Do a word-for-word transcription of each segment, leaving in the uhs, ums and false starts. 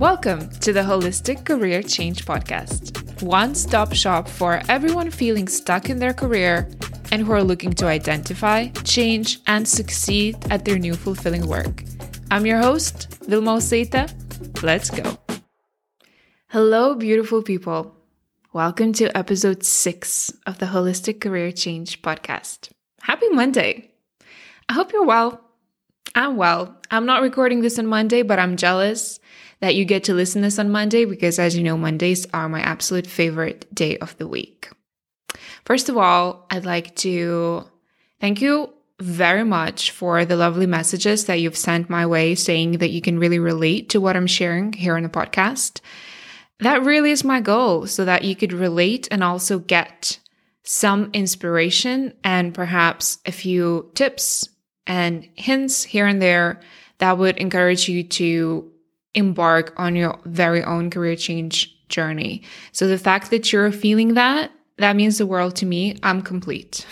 Welcome to the Holistic Career Change Podcast, one-stop shop for everyone feeling stuck in their career and who are looking to identify, change, and succeed at their new fulfilling work. I'm your host, Vilma Oseita. Let's go. Hello, beautiful people. Welcome to episode six of the Holistic Career Change Podcast. Happy Monday. I hope you're well. I'm well. I'm not recording this on Monday, but I'm jealous that you get to listen to this on Monday because, as you know, Mondays are my absolute favorite day of the week. First of all, I'd like to thank you very much for the lovely messages that you've sent my way saying that you can really relate to what I'm sharing here on the podcast. That really is my goal, so that you could relate and also get some inspiration and perhaps a few tips and hints here and there that would encourage you to embark on your very own career change journey. So the fact that you're feeling that, that means the world to me. I'm complete.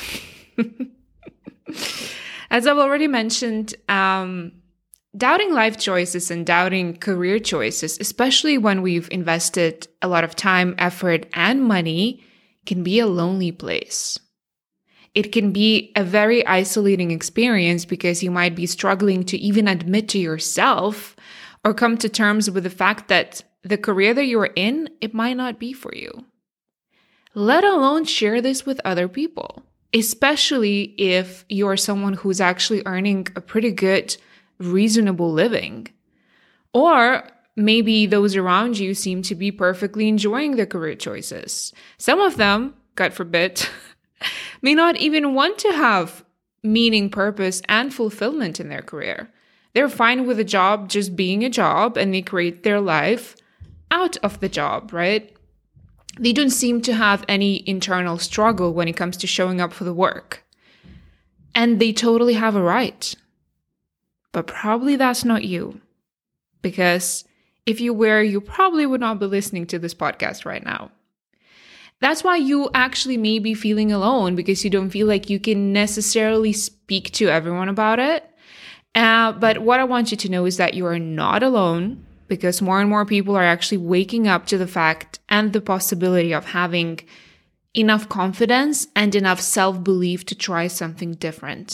As I've already mentioned, um, doubting life choices and doubting career choices, especially when we've invested a lot of time, effort, and money, can be a lonely place. It can be a very isolating experience because you might be struggling to even admit to yourself or come to terms with the fact that the career that you're in, it might not be for you. Let alone share this with other people, especially if you're someone who's actually earning a pretty good, reasonable living. Or maybe those around you seem to be perfectly enjoying their career choices. Some of them, God forbid, may not even want to have meaning, purpose, and fulfillment in their career. They're fine with a job just being a job, and they create their life out of the job, right? They don't seem to have any internal struggle when it comes to showing up for the work. And they totally have a right. But probably that's not you. Because if you were, you probably would not be listening to this podcast right now. That's why you actually may be feeling alone, because you don't feel like you can necessarily speak to everyone about it. Uh, but what I want you to know is that you are not alone, because more and more people are actually waking up to the fact and the possibility of having enough confidence and enough self-belief to try something different.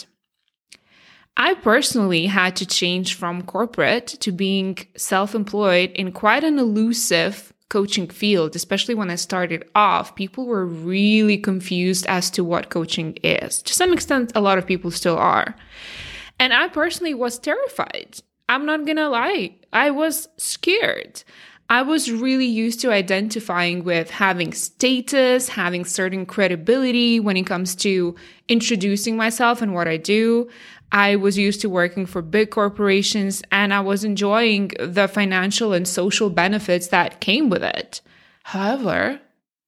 I personally had to change from corporate to being self-employed in quite an elusive coaching field. Especially when I started off, people were really confused as to what coaching is. To some extent, a lot of people still are. And I personally was terrified. I'm not gonna lie. I was scared. I was really used to identifying with having status, having certain credibility when it comes to introducing myself and what I do. I was used to working for big corporations, and I was enjoying the financial and social benefits that came with it. However,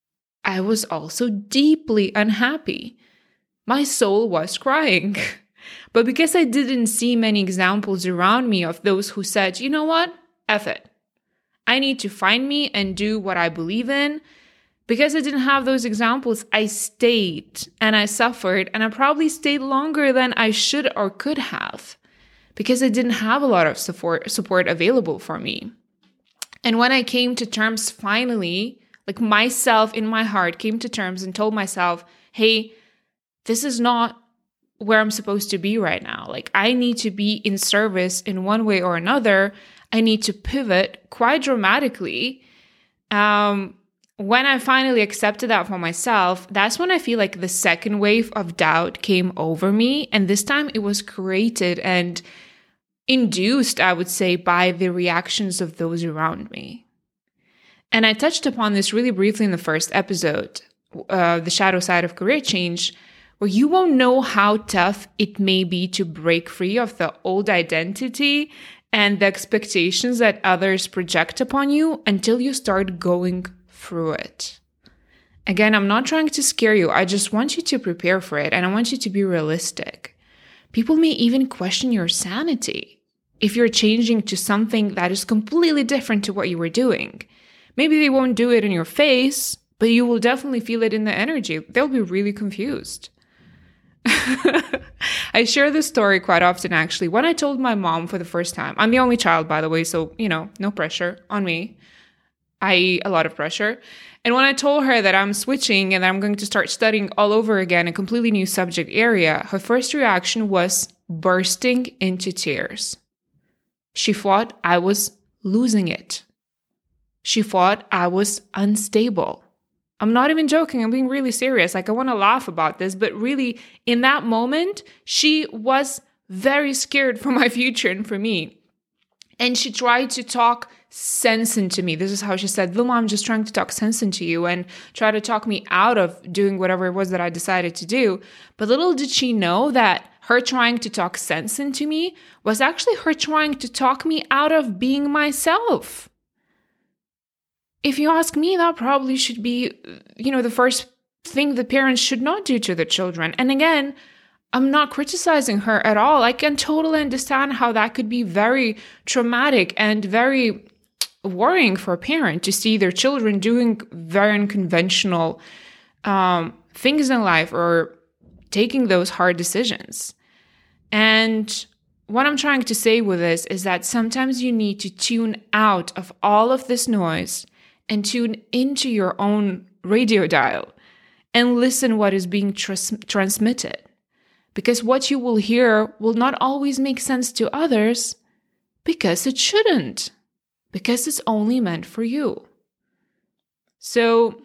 I was also deeply unhappy. My soul was crying. But because I didn't see many examples around me of those who said, you know what, F it. I need to find me and do what I believe in. Because I didn't have those examples, I stayed and I suffered, and I probably stayed longer than I should or could have because I didn't have a lot of support, support available for me. And when I came to terms finally, like myself in my heart came to terms and told myself, hey, this is not where I'm supposed to be right now. Like, I need to be in service in one way or another. I need to pivot quite dramatically. Um, when I finally accepted that for myself, that's when I feel like the second wave of doubt came over me. And this time it was created and induced, I would say, by the reactions of those around me. And I touched upon this really briefly in the first episode, uh, The Shadow Side of Career Change, where you won't know how tough it may be to break free of the old identity and the expectations that others project upon you until you start going through it. Again, I'm not trying to scare you. I just want you to prepare for it, and I want you to be realistic. People may even question your sanity if you're changing to something that is completely different to what you were doing. Maybe they won't do it in your face, but you will definitely feel it in the energy. They'll be really confused. I share this story quite often, actually. When I told my mom for the first time, I'm the only child, by the way, so, you know, no pressure on me, that is a lot of pressure. And when I told her that I'm switching and that I'm going to start studying all over again, a completely new subject area, her first reaction was bursting into tears. She thought I was losing it. She thought I was unstable. I'm not even joking. I'm being really serious. Like, I want to laugh about this, but really, in that moment, she was very scared for my future and for me. And she tried to talk sense into me. This is how she said, Vilma, I'm just trying to talk sense into you and try to talk me out of doing whatever it was that I decided to do. But little did she know that her trying to talk sense into me was actually her trying to talk me out of being myself. If you ask me, that probably should be, you know, the first thing the parents should not do to the children. And again, I'm not criticizing her at all. I can totally understand how that could be very traumatic and very worrying for a parent to see their children doing very unconventional um, things in life or taking those hard decisions. And what I'm trying to say with this is that sometimes you need to tune out of all of this noise and tune into your own radio dial and listen what is being tras- transmitted. Because what you will hear will not always make sense to others because it shouldn't, because it's only meant for you. So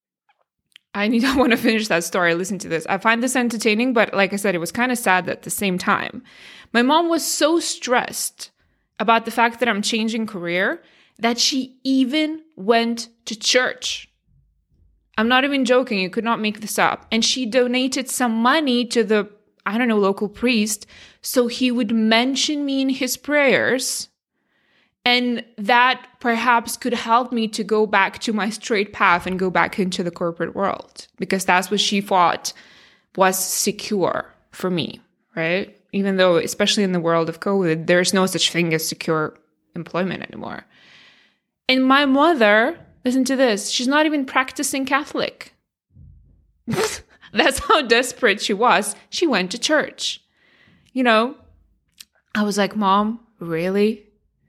I need, I want to finish that story. Listen to this. I find this entertaining, but like I said, it was kind of sad at the same time. My mom was so stressed about the fact that I'm changing career that she even went to church. I'm not even joking. You could not make this up. And she donated some money to the, I don't know, local priest, so he would mention me in his prayers. And that perhaps could help me to go back to my straight path and go back into the corporate world, because that's what she thought was secure for me, right? Even though, especially in the world of COVID, there's no such thing as secure employment anymore. And my mother, listen to this, she's not even practicing Catholic. That's how desperate she was. She went to church. You know, I was like, Mom, really?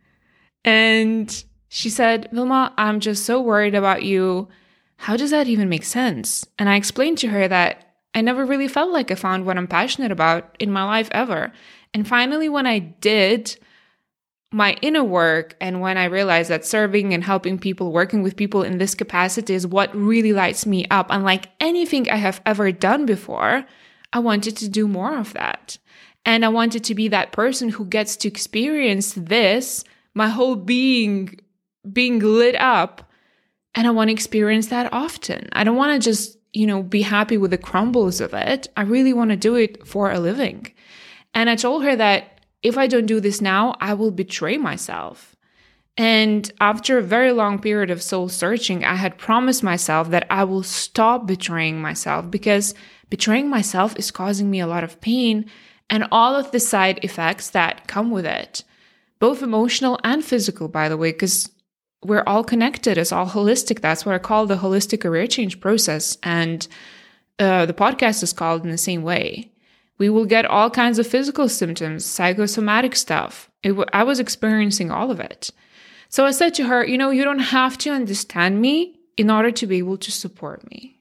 And she said, Vilma, I'm just so worried about you. How does that even make sense? And I explained to her that I never really felt like I found what I'm passionate about in my life ever. And finally, when I did my inner work, and when I realized that serving and helping people, working with people in this capacity is what really lights me up, unlike anything I have ever done before, I wanted to do more of that. And I wanted to be that person who gets to experience this, my whole being being lit up. And I want to experience that often. I don't want to just, you know, be happy with the crumbles of it. I really want to do it for a living. And I told her that if I don't do this now, I will betray myself. And after a very long period of soul searching, I had promised myself that I will stop betraying myself, because betraying myself is causing me a lot of pain and all of the side effects that come with it, both emotional and physical, by the way, because we're all connected. It's all holistic. That's what I call the holistic career change process. And uh, the podcast is called in the same way. We will get all kinds of physical symptoms, psychosomatic stuff. It w- I was experiencing all of it. So I said to her, you know, you don't have to understand me in order to be able to support me.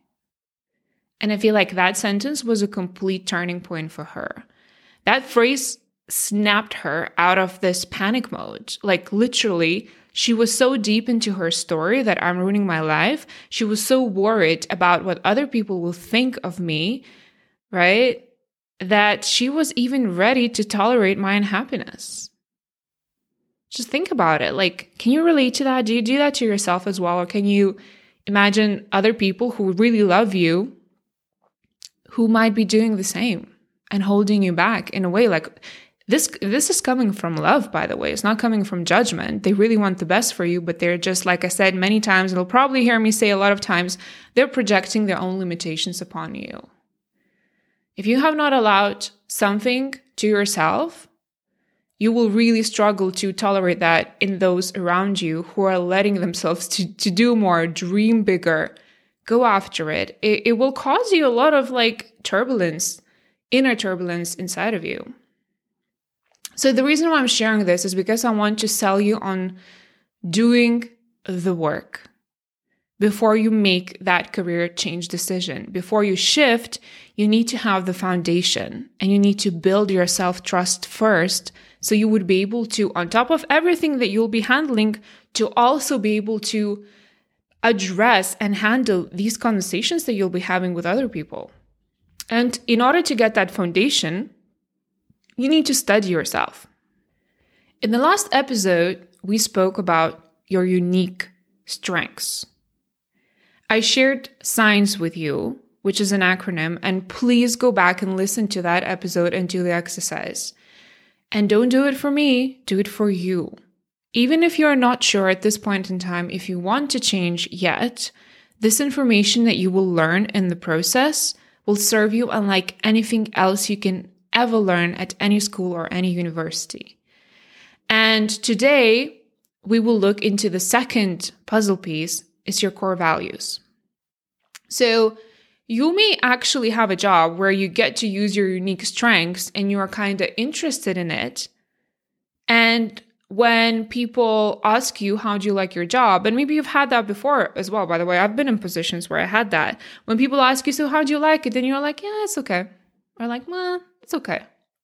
And I feel like that sentence was a complete turning point for her. That phrase snapped her out of this panic mode. Like literally, she was so deep into her story that I'm ruining my life. She was so worried about what other people will think of me, right? That she was even ready to tolerate my unhappiness. Just think about it. Like, can you relate to that? Do you do that to yourself as well? Or can you imagine other people who really love you who might be doing the same and holding you back in a way? Like this, this is coming from love, by the way. It's not coming from judgment. They really want the best for you, but they're just, like I said many times, and you'll probably hear me say a lot of times, they're projecting their own limitations upon you. If you have not allowed something to yourself, you will really struggle to tolerate that in those around you who are letting themselves to, to do more, dream bigger, go after it. it. It will cause you a lot of like turbulence inner turbulence inside of you. So the reason why I'm sharing this is because I want to sell you on doing the work before you make that career change decision. Before you shift, you need to have the foundation and you need to build your self-trust first, so you would be able to, on top of everything that you'll be handling, to also be able to address and handle these conversations that you'll be having with other people. And in order to get that foundation, you need to study yourself. In the last episode, we spoke about your unique strengths. I shared SIGNS with you, which is an acronym, and please go back and listen to that episode and do the exercise. And don't do it for me, do it for you. Even if you're not sure at this point in time if you want to change yet, this information that you will learn in the process will serve you unlike anything else you can ever learn at any school or any university. And today, we will look into the second puzzle piece, is your core values. So you may actually have a job where you get to use your unique strengths and you are kind of interested in it. And when people ask you, how do you like your job? And maybe you've had that before as well. By the way, I've been in positions where I had that. When people ask you, so how do you like it? Then you're like, yeah, it's okay. Or like, well, it's okay.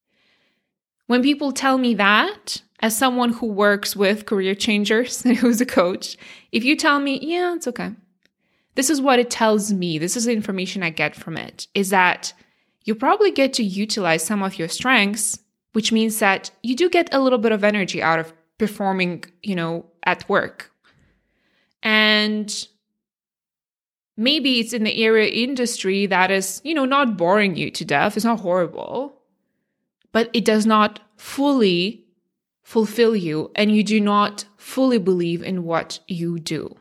When people tell me that, as someone who works with career changers and who's a coach, if you tell me, yeah, it's okay. This is what it tells me. This is the information I get from it, is that you probably get to utilize some of your strengths, which means that you do get a little bit of energy out of performing, you know, at work. And maybe it's in the area industry that is, you know, not boring you to death. It's not horrible, but it does not fully fulfill you and you do not fully believe in what you do.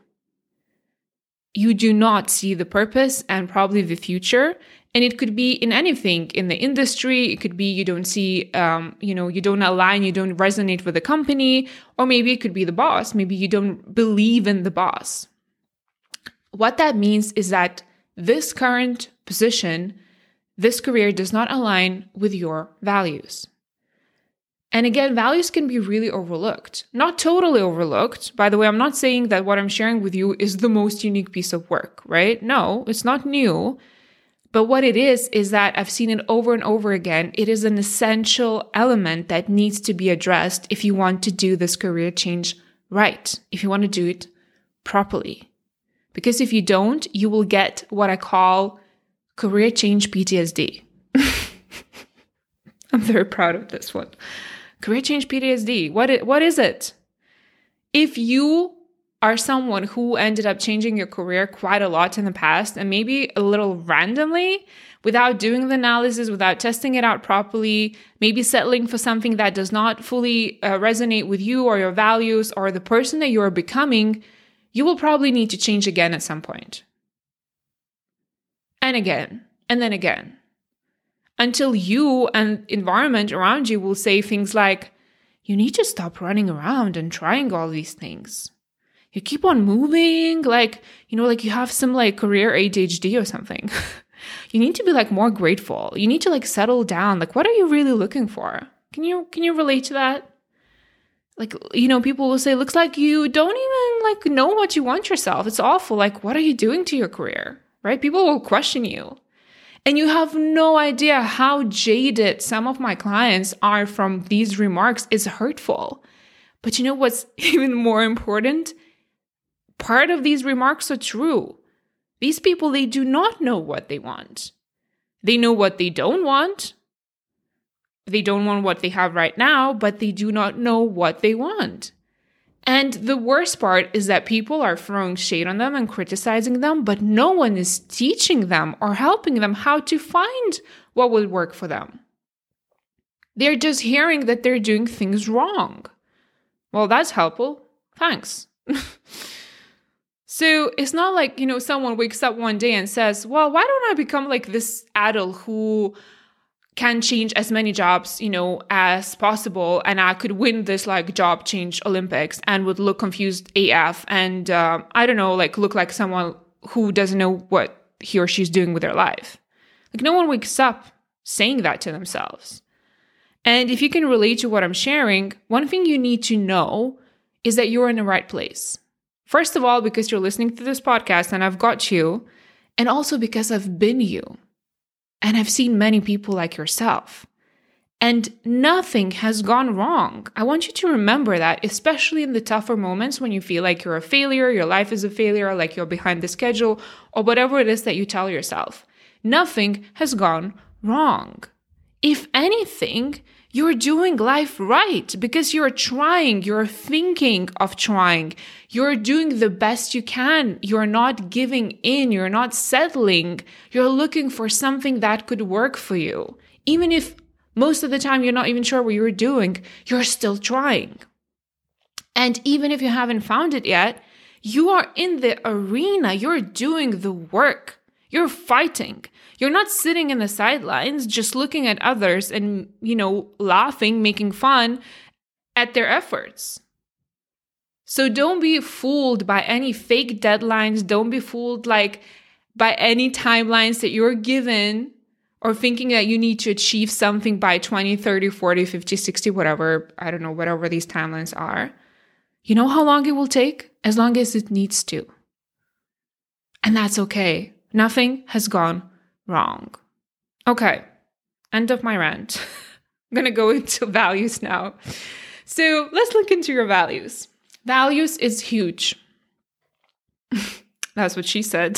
You do not see the purpose and probably the future. And it could be in anything in the industry. It could be you don't see, um, you know, you don't align, you don't resonate with the company, or maybe it could be the boss. Maybe you don't believe in the boss. What that means is that this current position, this career does not align with your values. And again, values can be really overlooked. Not totally overlooked. By the way, I'm not saying that what I'm sharing with you is the most unique piece of work, right? No, it's not new. But what it is, is that I've seen it over and over again. It is an essential element that needs to be addressed if you want to do this career change right, if you want to do it properly. Because if you don't, you will get what I call career change P T S D. I'm very proud of this one. Career change P T S D. What is, what is it? If you are someone who ended up changing your career quite a lot in the past and maybe a little randomly, without doing the analysis, without testing it out properly, maybe settling for something that does not fully uh, resonate with you or your values or the person that you are becoming, you will probably need to change again at some point. And again, and then again. Until you and environment around you will say things like, you need to stop running around and trying all these things. You keep on moving, like, you know, like you have some like career A D H D or something. You need to be like more grateful. You need to like settle down. Like, what are you really looking for? Can you, can you relate to that? Like, you know, people will say, looks like you don't even like know what you want yourself. It's awful. Like, what are you doing to your career? Right? People will question you. And you have no idea how jaded some of my clients are from these remarks. It's hurtful. But you know what's even more important? Part of these remarks are true. These people, they do not know what they want. They know what they don't want. They don't want what they have right now, but they do not know what they want. And the worst part is that people are throwing shade on them and criticizing them, but no one is teaching them or helping them how to find what would work for them. They're just hearing that they're doing things wrong. Well, that's helpful. Thanks. So it's not like, you know, someone wakes up one day and says, well, why don't I become like this adult who can change as many jobs, you know, as possible, and I could win this like job change Olympics and would look confused A F and uh, I don't know, like look like someone who doesn't know what he or she's doing with their life. Like no one wakes up saying that to themselves. And if you can relate to what I'm sharing, one thing you need to know is that you're in the right place. First of all, because you're listening to this podcast and I've got you, and also because I've been you. And I've seen many people like yourself. And nothing has gone wrong. I want you to remember that, especially in the tougher moments when you feel like you're a failure, your life is a failure, like you're behind the schedule, or whatever it is that you tell yourself. Nothing has gone wrong. If anything, you're doing life right because you're trying, you're thinking of trying, you're doing the best you can, you're not giving in, you're not settling, you're looking for something that could work for you. Even if most of the time you're not even sure what you're doing, you're still trying. And even if you haven't found it yet, you are in the arena, you're doing the work, you're fighting. You're not sitting in the sidelines just looking at others and, you know, laughing, making fun at their efforts. So don't be fooled by any fake deadlines. Don't be fooled like by any timelines that you're given or thinking that you need to achieve something by twenty, thirty, forty, fifty, sixty, whatever, I don't know, whatever these timelines are. You know how long it will take? As long as it needs to. And that's okay. Nothing has gone wrong. Okay, end of my rant. I'm going to go into values now. So let's look into your values. Values is huge. That's what she said.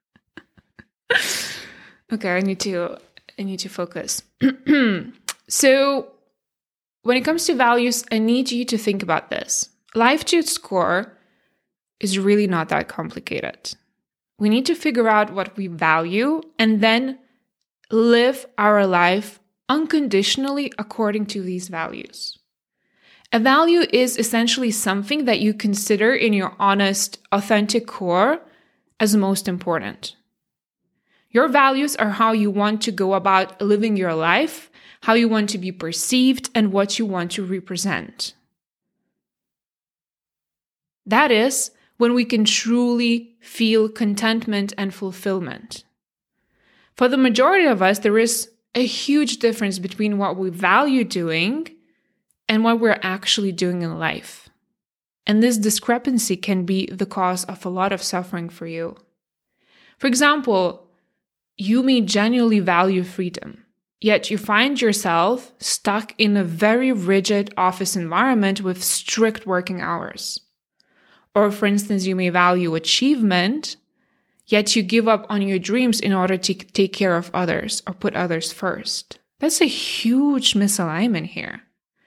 Okay, I need to I need to focus. So when it comes to values, I need you to think about this. Life to its core is really not that complicated. We need to figure out what we value and then live our life unconditionally according to these values. A value is essentially something that you consider in your honest, authentic core as most important. Your values are how you want to go about living your life, how you want to be perceived, and what you want to represent. That is when we can truly feel contentment and fulfillment. For the majority of us, there is a huge difference between what we value doing and what we're actually doing in life. And this discrepancy can be the cause of a lot of suffering for you. For example, you may genuinely value freedom, yet you find yourself stuck in a very rigid office environment with strict working hours. Or, for instance, you may value achievement, yet you give up on your dreams in order to take care of others or put others first. That's a huge misalignment here.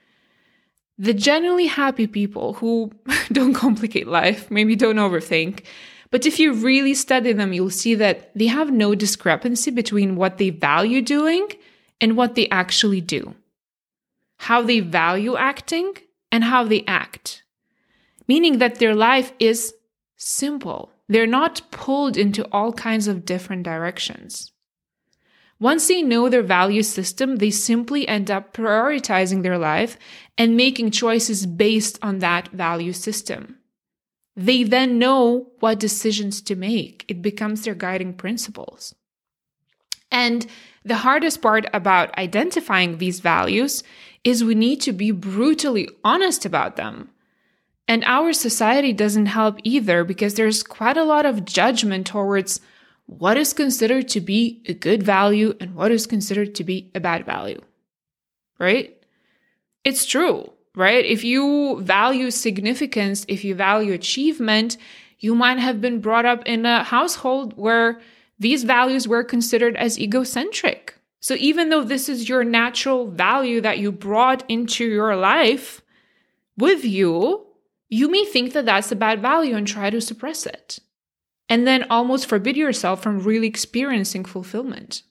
The genuinely happy people who don't complicate life, maybe don't overthink, but if you really study them, you'll see that they have no discrepancy between what they value doing and what they actually do. How they value acting and how they act. Meaning that their life is simple. They're not pulled into all kinds of different directions. Once they know their value system, they simply end up prioritizing their life and making choices based on that value system. They then know what decisions to make. It becomes their guiding principles. And the hardest part about identifying these values is we need to be brutally honest about them. And our society doesn't help either because there's quite a lot of judgment towards what is considered to be a good value and what is considered to be a bad value, right? It's true, right? If you value significance, if you value achievement, you might have been brought up in a household where these values were considered as egocentric. So even though this is your natural value that you brought into your life with you, you may think that that's a bad value and try to suppress it. And then almost forbid yourself from really experiencing fulfillment.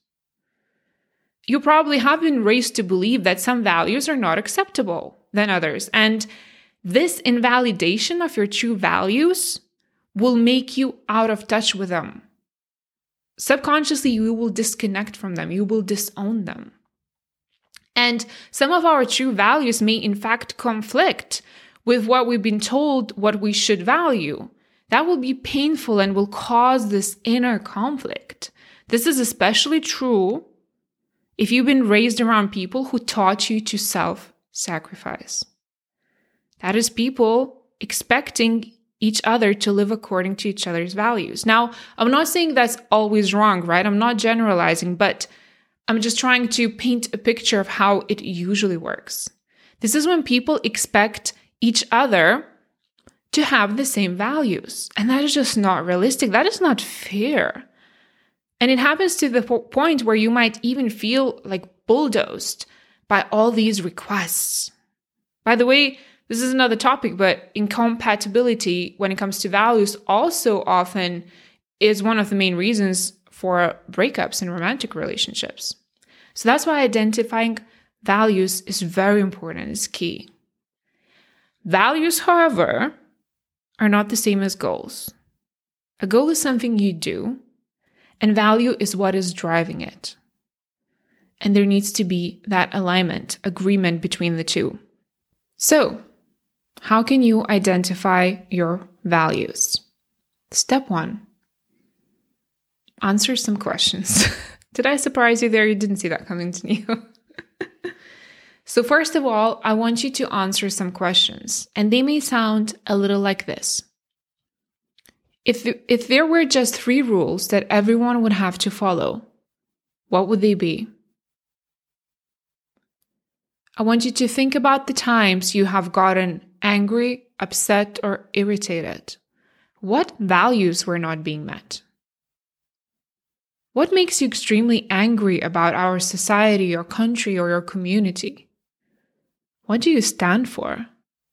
You probably have been raised to believe that some values are not acceptable than others. And this invalidation of your true values will make you out of touch with them. Subconsciously, you will disconnect from them. You will disown them. And some of our true values may in fact conflict with what we've been told what we should value. That will be painful and will cause this inner conflict. This is especially true if you've been raised around people who taught you to self-sacrifice. That is people expecting each other to live according to each other's values. Now, I'm not saying that's always wrong, right? I'm not generalizing, but I'm just trying to paint a picture of how it usually works. This is when people expect each other to have the same values. And that is just not realistic. That is not fair. And it happens to the po- point where you might even feel like bulldozed by all these requests. By the way, this is another topic, but incompatibility when it comes to values also often is one of the main reasons for breakups in romantic relationships. So that's why identifying values is very important, it's key. Values, however, are not the same as goals. A goal is something you do, and value is what is driving it. And there needs to be that alignment, agreement between the two. So, how can you identify your values? Step one, answer some questions. Did I surprise you there? You didn't see that coming to you. So first of all, I want you to answer some questions, and they may sound a little like this. If, if there were just three rules that everyone would have to follow, what would they be? I want you to think about the times you have gotten angry, upset, or irritated. What values were not being met? What makes you extremely angry about our society, your country, or your community? What do you stand for?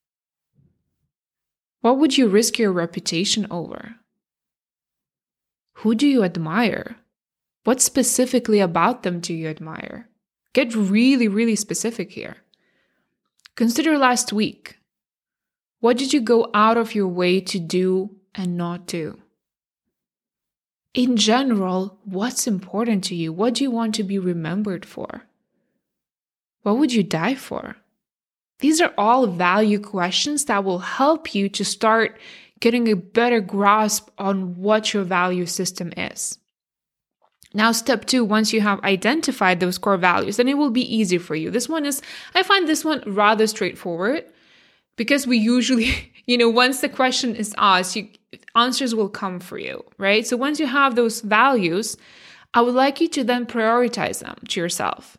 What would you risk your reputation over? Who do you admire? What specifically about them do you admire? Get really, really specific here. Consider last week. What did you go out of your way to do and not do? In general, what's important to you? What do you want to be remembered for? What would you die for? These are all value questions that will help you to start getting a better grasp on what your value system is. Now, step two, once you have identified those core values, then it will be easy for you. This one is, I find this one rather straightforward because we usually, you know, once the question is asked, you, answers will come for you, right? So once you have those values, I would like you to then prioritize them to yourself.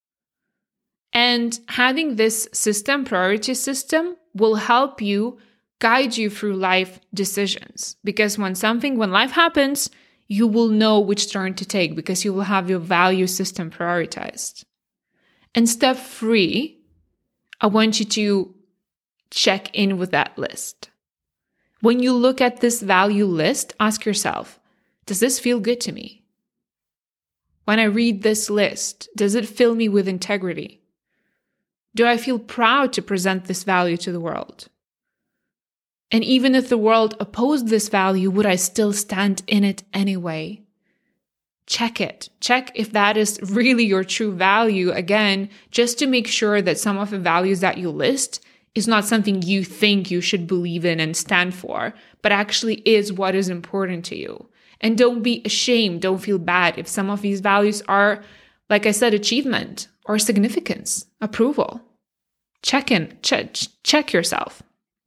And having this system, priority system, will help you guide you through life decisions. Because when something, when life happens, you will know which turn to take because you will have your value system prioritized. And step three, I want you to check in with that list. When you look at this value list, ask yourself, does this feel good to me? When I read this list, does it fill me with integrity? Do I feel proud to present this value to the world? And even if the world opposed this value, would I still stand in it anyway? Check it. Check if that is really your true value, again, just to make sure that some of the values that you list is not something you think you should believe in and stand for, but actually is what is important to you. And don't be ashamed, don't feel bad if some of these values are, like I said, achievement or significance, approval. Check in, check, check yourself.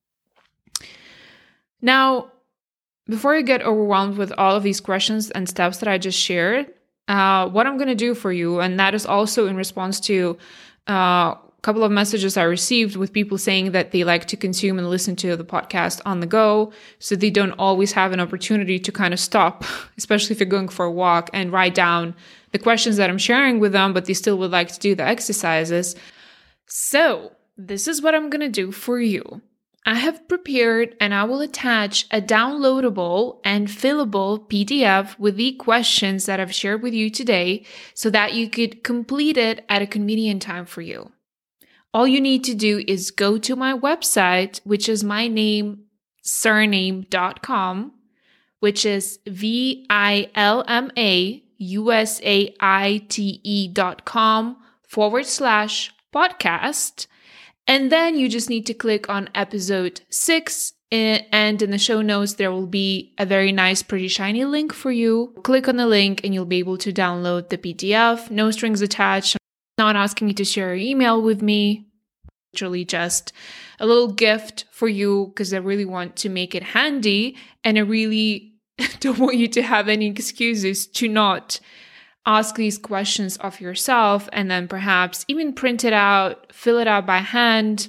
Now, before you get overwhelmed with all of these questions and steps that I just shared, uh, what I'm going to do for you, and that is also in response to uh, a couple of messages I received with people saying that they like to consume and listen to the podcast on the go, so they don't always have an opportunity to kind of stop, especially if you're going for a walk, and write down the questions that I'm sharing with them, but they still would like to do the exercises. So this is what I'm going to do for you. I have prepared and I will attach a downloadable and fillable P D F with the questions that I've shared with you today so that you could complete it at a convenient time for you. All you need to do is go to my website, which is my name, surname dot com, which is V I L M A U S A I T E dot com forward slash podcast. And then you just need to click on episode six And in the show notes, there will be a very nice, pretty shiny link for you. Click on the link and you'll be able to download the P D F. No strings attached. I'm not asking you to share your email with me. Literally just a little gift for you because I really want to make it handy. And I really don't want you to have any excuses to not ask these questions of yourself and then perhaps even print it out, fill it out by hand,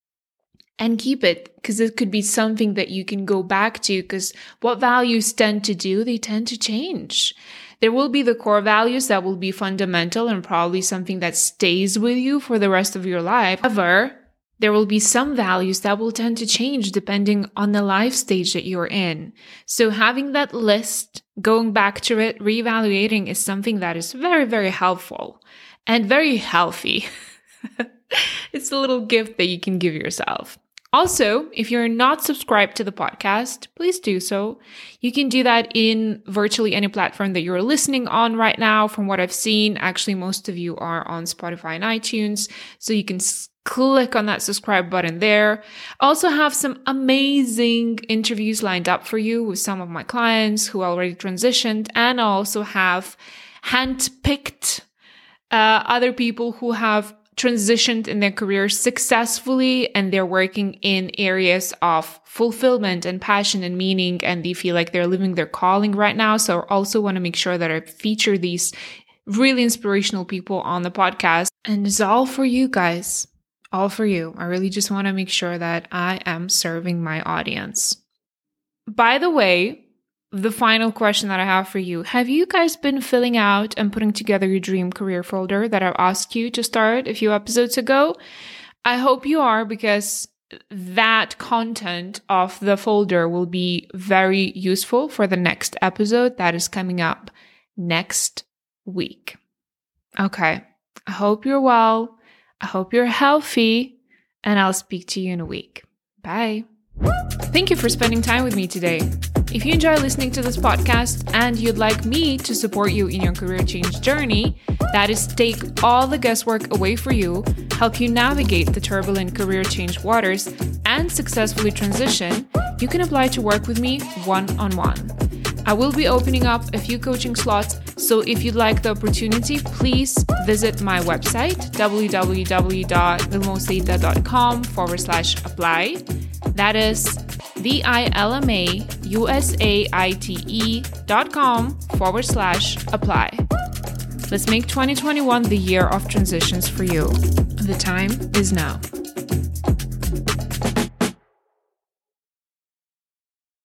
and keep it, because it could be something that you can go back to, because what values tend to do, they tend to change. There will be the core values that will be fundamental and probably something that stays with you for the rest of your life. However, there will be some values that will tend to change depending on the life stage that you're in. So having that list, going back to it, reevaluating is something that is very, very helpful and very healthy. It's a little gift that you can give yourself. Also, if you're not subscribed to the podcast, please do so. You can do that in virtually any platform that you're listening on right now. From what I've seen, actually, most of you are on Spotify and iTunes. So you can s- click on that subscribe button there. I also have some amazing interviews lined up for you with some of my clients who already transitioned. And I also have handpicked uh, other people who have transitioned in their careers successfully, and they're working in areas of fulfillment and passion and meaning, and they feel like they're living their calling right now. So I also want to make sure that I feature these really inspirational people on the podcast. And it's all for you guys, all for you. I really just want to make sure that I am serving my audience. By the way, the final question that I have for you, have you guys been filling out and putting together your dream career folder that I asked you to start a few episodes ago? I hope you are, because that content of the folder will be very useful for the next episode that is coming up next week. Okay, I hope you're well. I hope you're healthy, and I'll speak to you in a week. Bye. Thank you for spending time with me today. If you enjoy listening to this podcast and you'd like me to support you in your career change journey, that is, take all the guesswork away for you, help you navigate the turbulent career change waters, and successfully transition, you can apply to work with me one-on-one. I will be opening up a few coaching slots, so if you'd like the opportunity, please visit my website, www.vilmosaitta.com forward slash apply. That is V-I-L-M-A-U-S-A-I-T-E dot com forward slash apply. Let's make twenty twenty-one the year of transitions for you. The time is now.